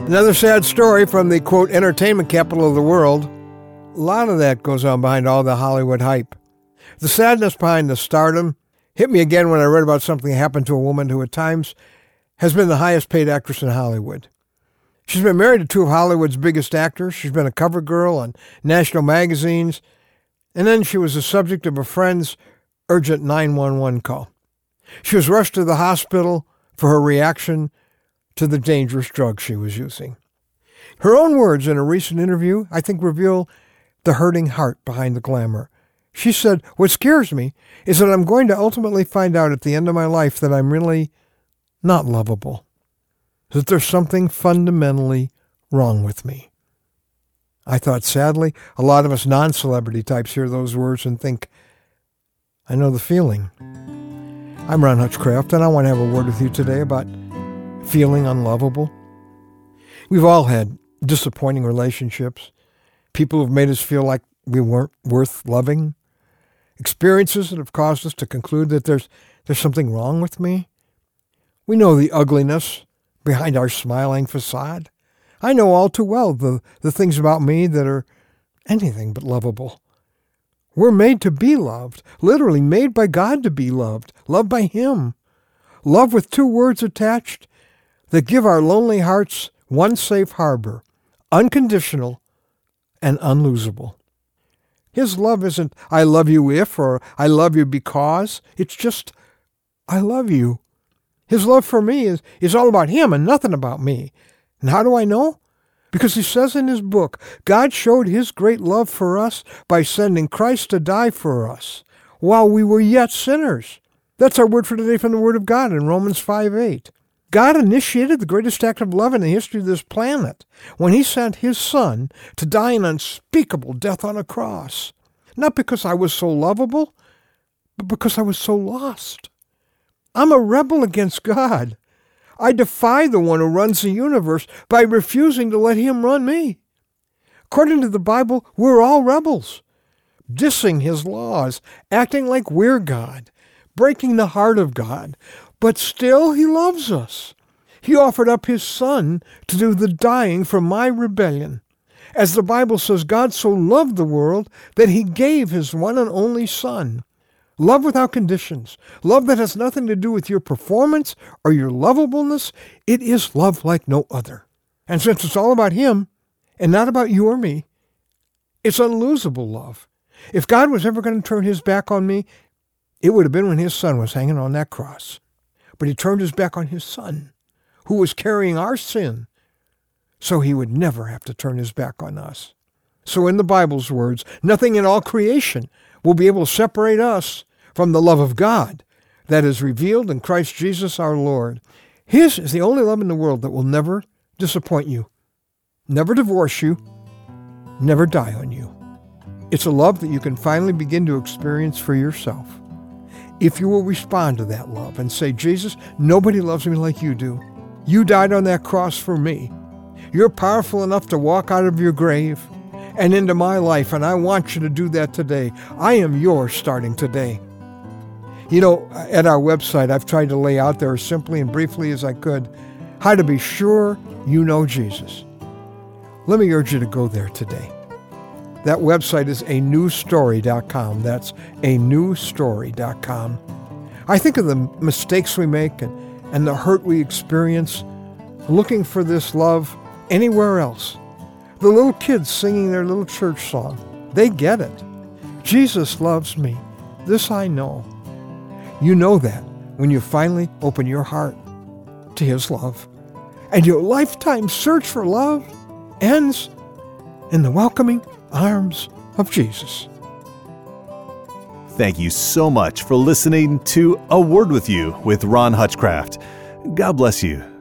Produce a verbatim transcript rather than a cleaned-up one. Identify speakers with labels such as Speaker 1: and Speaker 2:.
Speaker 1: Another sad story from the, quote, entertainment capital of the world. A lot of that goes on behind all the Hollywood hype. The sadness behind the stardom hit me again when I read about something that happened to a woman who at times has been the highest paid actress in Hollywood. She's been married to two of Hollywood's biggest actors. She's been a cover girl on national magazines. And then she was the subject of a friend's urgent nine one one call. She was rushed to the hospital for her reaction to the dangerous drug she was using. Her own words in a recent interview, I think, reveal the hurting heart behind the glamour. She said, "What scares me is that I'm going to ultimately find out at the end of my life that I'm really not lovable, that there's something fundamentally wrong with me." I thought, sadly, a lot of us non-celebrity types hear those words and think, I know the feeling. I'm Ron Hutchcraft, and I want to have a word with you today about feeling unlovable. We've all had disappointing relationships, people who've made us feel like we weren't worth loving, experiences that have caused us to conclude that there's there's something wrong with me. We know the ugliness behind our smiling facade. I know all too well the, the things about me that are anything but lovable. We're made to be loved, literally made by God to be loved, loved by Him. Love with two words attached that give our lonely hearts one safe harbor, unconditional and unlosable. His love isn't, I love you if, or I love you because. It's just, I love you. His love for me is, is all about Him and nothing about me. And how do I know? Because He says in His book, God showed His great love for us by sending Christ to die for us while we were yet sinners. That's our word for today from the Word of God in Romans five eight. God initiated the greatest act of love in the history of this planet when He sent His Son to die an unspeakable death on a cross. Not because I was so lovable, but because I was so lost. I'm a rebel against God. I defy the one who runs the universe by refusing to let Him run me. According to the Bible, we're all rebels, dissing His laws, acting like we're God, breaking the heart of God. But still, He loves us. He offered up His Son to do the dying for my rebellion. As the Bible says, God so loved the world that He gave His one and only Son. Love without conditions. Love that has nothing to do with your performance or your lovableness. It is love like no other. And since it's all about Him and not about you or me, it's unlosable love. If God was ever going to turn His back on me, it would have been when His Son was hanging on that cross. But He turned His back on His Son, who was carrying our sin, so He would never have to turn His back on us. So in the Bible's words, nothing in all creation will be able to separate us from the love of God that is revealed in Christ Jesus our Lord. His is the only love in the world that will never disappoint you, never divorce you, never die on you. It's a love that you can finally begin to experience for yourself. If you will respond to that love and say, Jesus, nobody loves me like you do. You died on that cross for me. You're powerful enough to walk out of your grave and into my life, and I want you to do that today. I am yours starting today. You know, at our website, I've tried to lay out there as simply and briefly as I could how to be sure you know Jesus. Let me urge you to go there today. That website is a new story dot com. That's a new story dot com. I think of the mistakes we make and, and the hurt we experience looking for this love anywhere else. The little kids singing their little church song, they get it. Jesus loves me. This I know. You know that when you finally open your heart to His love. And your lifetime search for love ends in the welcoming arms of Jesus.
Speaker 2: Thank you so much for listening to A Word With You with Ron Hutchcraft. God bless you.